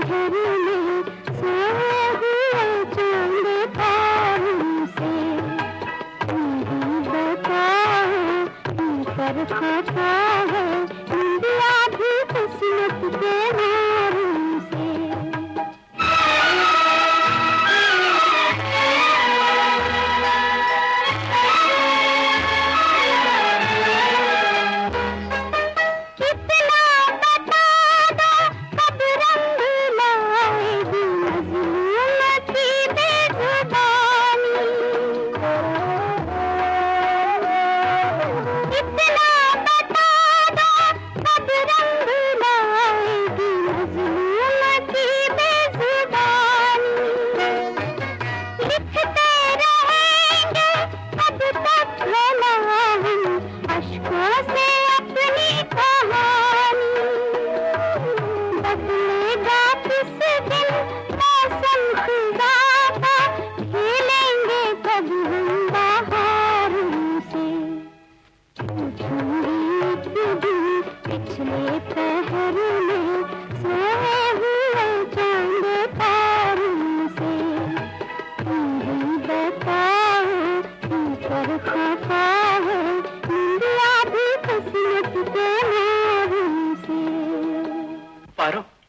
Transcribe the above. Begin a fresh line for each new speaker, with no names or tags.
शहर में सोए हुए चांद तारों से तुम्हें बताओ ऊपर खाता है इंडिया भी किस्मत के मारों से। पिछले पहर में सोए हुए चांद तारों से तुम्हें बताओ ऊपर खफा है इंडिया भी किस्मत के मारों से।
पारो